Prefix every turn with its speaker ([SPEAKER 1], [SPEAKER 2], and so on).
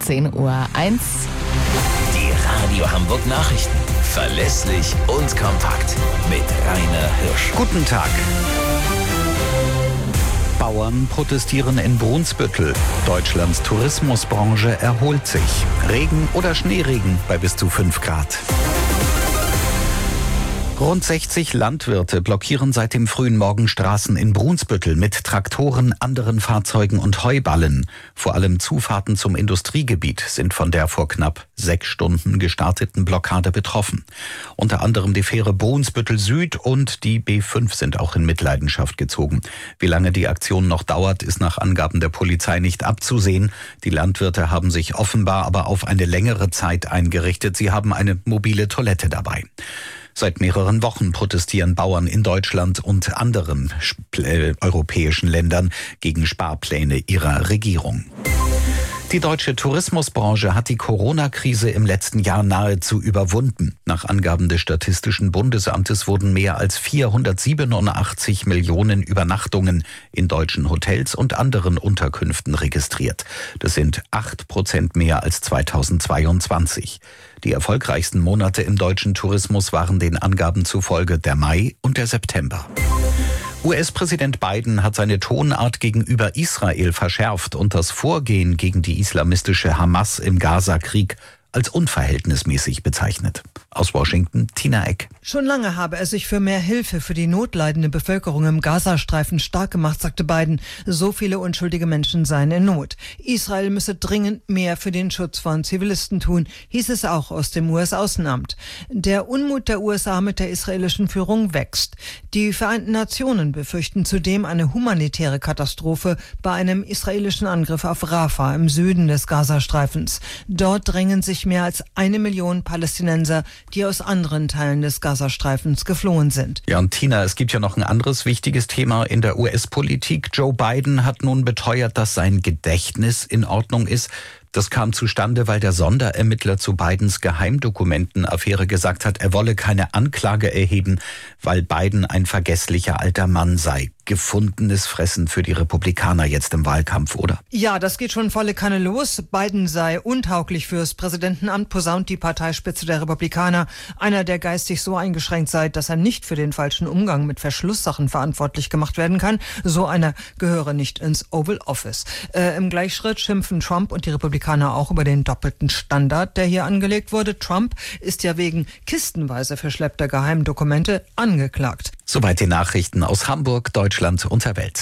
[SPEAKER 1] 10:01 Uhr.
[SPEAKER 2] Die Radio Hamburg Nachrichten. Verlässlich und kompakt. Mit Rainer Hirsch.
[SPEAKER 3] Guten Tag. Bauern protestieren in Brunsbüttel. Deutschlands Tourismusbranche erholt sich. Regen oder Schneeregen bei bis zu 5 Grad. Rund 60 Landwirte blockieren seit dem frühen Morgen Straßen in Brunsbüttel mit Traktoren, anderen Fahrzeugen und Heuballen. Vor allem Zufahrten zum Industriegebiet sind von der vor knapp 6 Stunden gestarteten Blockade betroffen. Unter anderem die Fähre Brunsbüttel Süd und die B5 sind auch in Mitleidenschaft gezogen. Wie lange die Aktion noch dauert, ist nach Angaben der Polizei nicht abzusehen. Die Landwirte haben sich offenbar aber auf eine längere Zeit eingerichtet. Sie haben eine mobile Toilette dabei. Seit mehreren Wochen protestieren Bauern in Deutschland und anderen europäischen Ländern gegen Sparpläne ihrer Regierung. Die deutsche Tourismusbranche hat die Corona-Krise im letzten Jahr nahezu überwunden. Nach Angaben des Statistischen Bundesamtes wurden mehr als 487 Millionen Übernachtungen in deutschen Hotels und anderen Unterkünften registriert. Das sind 8% mehr als 2022. Die erfolgreichsten Monate im deutschen Tourismus waren den Angaben zufolge der Mai und der September. US-Präsident Biden hat seine Tonart gegenüber Israel verschärft und das Vorgehen gegen die islamistische Hamas im Gaza-Krieg als unverhältnismäßig bezeichnet. Aus Washington, Tina Eck.
[SPEAKER 4] Schon lange habe er sich für mehr Hilfe für die notleidende Bevölkerung im Gazastreifen stark gemacht, sagte Biden. So viele unschuldige Menschen seien in Not. Israel müsse dringend mehr für den Schutz von Zivilisten tun, hieß es auch aus dem US-Außenamt. Der Unmut der USA mit der israelischen Führung wächst. Die Vereinten Nationen befürchten zudem eine humanitäre Katastrophe bei einem israelischen Angriff auf Rafah im Süden des Gazastreifens. Dort drängen sich mehr als 1 Million Palästinenser, die aus anderen Teilen des Gazastreifens geflohen sind.
[SPEAKER 3] Ja, und Tina, es gibt ja noch ein anderes wichtiges Thema in der US-Politik. Joe Biden hat nun beteuert, dass sein Gedächtnis in Ordnung ist. Das kam zustande, weil der Sonderermittler zu Bidens Geheimdokumentenaffäre gesagt hat, er wolle keine Anklage erheben, weil Biden ein vergesslicher alter Mann sei. Gefundenes Fressen für die Republikaner jetzt im Wahlkampf, oder?
[SPEAKER 4] Ja, das geht schon volle Kanne los. Biden sei untauglich fürs Präsidentenamt, posaunt die Parteispitze der Republikaner. Einer, der geistig so eingeschränkt sei, dass er nicht für den falschen Umgang mit Verschlusssachen verantwortlich gemacht werden kann. So einer gehöre nicht ins Oval Office. Im Gleichschritt schimpfen Trump und die Republikaner auch über den doppelten Standard, der hier angelegt wurde. Trump ist ja wegen kistenweise verschleppter Geheimdokumente angeklagt.
[SPEAKER 3] Soweit die Nachrichten aus Hamburg, Deutschland und der Welt.